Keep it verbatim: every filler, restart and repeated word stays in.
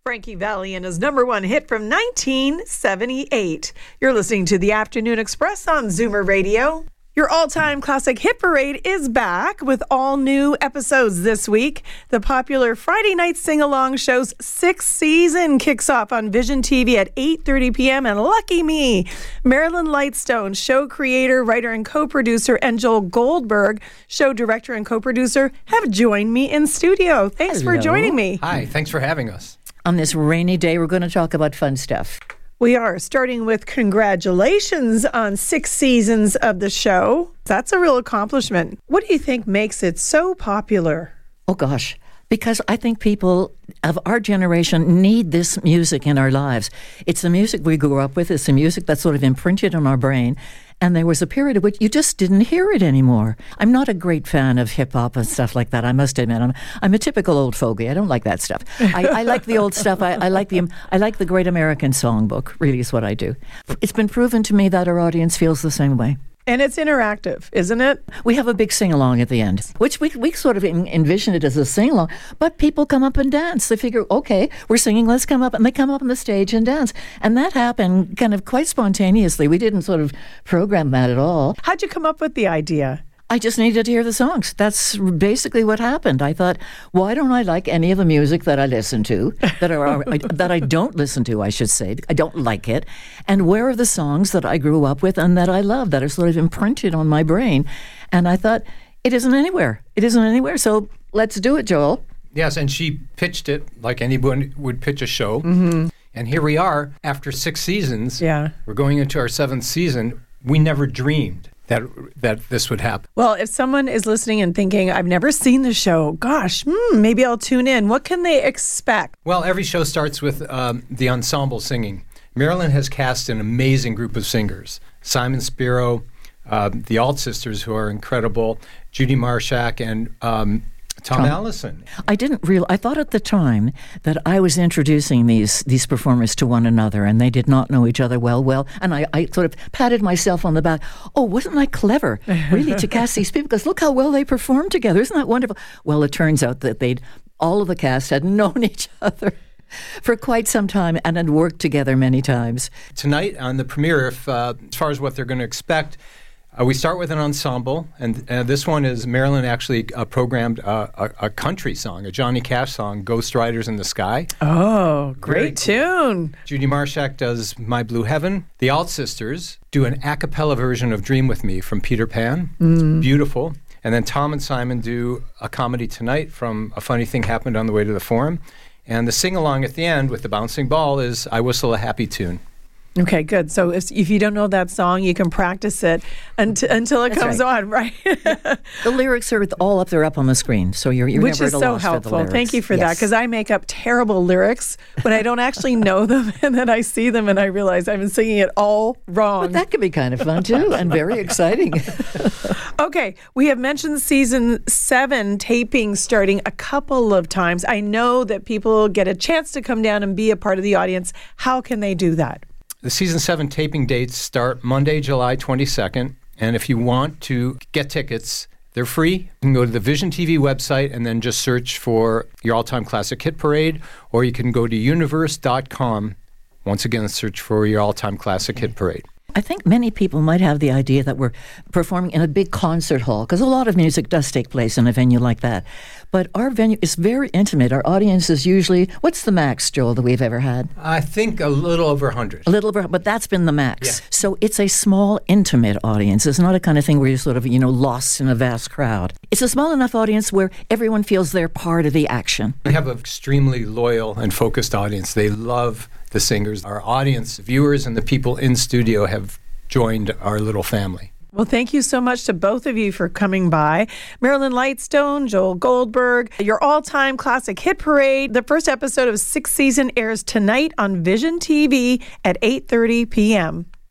Frankie Valli and his number one hit from nineteen seventy-eight. You're listening to the Afternoon Express on Zoomer Radio. Your all-time classic hit parade is back with all new episodes this week. The popular Friday night sing-along show's sixth season kicks off on Vision T V at eight thirty p.m. And lucky me, Marilyn Lightstone, show creator, writer, and co-producer, and Joel Goldberg, show director and co-producer, have joined me in studio. Thanks Hello. for joining me. Hi, thanks for having us. On this rainy day, we're going to talk about fun stuff. We are starting with congratulations on six seasons of the show. That's a real accomplishment. What do you think makes it so popular? Oh, gosh. Because I think people of our generation need this music in our lives. It's the music we grew up with. It's the music that's sort of imprinted on our brain. And there was a period of which you just didn't hear it anymore. I'm not a great fan of hip-hop and stuff like that, I must admit. I'm, I'm a typical old fogey. I don't like that stuff. I, I like the old stuff. I, I, like the, I like the Great American Songbook, really is what I do. It's been proven to me that our audience feels the same way. And it's interactive, isn't it? We have a big sing-along at the end, which we we sort of en- envision it as a sing-along, but people come up and dance. They figure, okay, we're singing, let's come up, and they come up on the stage and dance. And that happened kind of quite spontaneously. We didn't sort of program that at all. How'd you come up with the idea? I just needed to hear the songs. That's basically what happened. I thought, why don't I like any of the music that I listen to, that are that I don't listen to, I should say. I don't like it. And where are the songs that I grew up with and that I love, that are sort of imprinted on my brain? And I thought, it isn't anywhere. It isn't anywhere. So let's do it, Joel. Yes, and she pitched it like anyone would pitch a show. Mm-hmm. And here we are, after six seasons. Yeah. We're going into our seventh season. We never dreamed that that this would happen. Well, if someone is listening and thinking, I've never seen the show, gosh, hmm, maybe I'll tune in. What can they expect? Well, every show starts with um, the ensemble singing. Marilyn has cast an amazing group of singers. Simon Spiro, uh, the Alt Sisters, who are incredible, Judy Marshak, and um, Tom, Tom Allison. I didn't real. I thought at the time that I was introducing these these performers to one another, and they did not know each other well. Well, and I, I sort of patted myself on the back. Oh, wasn't I clever, really, to cast these people? Because look how well they performed together. Isn't that wonderful? Well, it turns out that they'd all of the cast had known each other for quite some time and had worked together many times. Tonight on the premiere, if uh, as far as what they're going to expect. Uh, we start with an ensemble, and uh, this one is Marilyn actually uh, programmed uh, a, a country song, a Johnny Cash song, Ghost Riders in the Sky. Oh, great cool. tune. Judy Marshak does My Blue Heaven. The Alt Sisters do an a cappella version of Dream With Me from Peter Pan. Mm. It's beautiful. And then Tom and Simon do a comedy tonight from A Funny Thing Happened on the Way to the Forum. And the sing-along at the end with the bouncing ball is I Whistle a Happy Tune. Okay, good. So if if you don't know that song, you can practice it until, until it That's comes right. on, right? The lyrics are all up there up on the screen, so you're, you're Which never is at a so loss for the helpful. lyrics. Thank you for that, Yes. because I make up terrible lyrics when I don't actually know them, and then I see them and I realize I've been singing it all wrong. But that could be kind of fun, too, and very exciting. Okay, we have mentioned season seven taping starting a couple of times. I know that people get a chance to come down and be a part of the audience. How can they do that? The season seven taping dates start Monday, July twenty-second. And if you want to get tickets, they're free. You can go to the Vision T V website and then just search for your all-time classic hit parade, or you can go to universe dot com. Once again, search for your all-time classic hit parade. I think many people might have the idea that we're performing in a big concert hall, because a lot of music does take place in a venue like that. But our venue is very intimate. Our audience is usually, what's the max, Joel, that we've ever had? I think a little over one hundred. A little over, but that's been the max. Yeah. So it's a small, intimate audience. It's not a kind of thing where you're sort of, you know, lost in a vast crowd. It's a small enough audience where everyone feels they're part of the action. We have an extremely loyal and focused audience. They love the singers. Our audience, viewers, and the people in studio have joined our little family. Well, thank you so much to both of you for coming by. Marilyn Lightstone, Joel Goldberg, your all-time classic hit parade. The first episode of sixth season airs tonight on Vision T V at eight thirty p.m.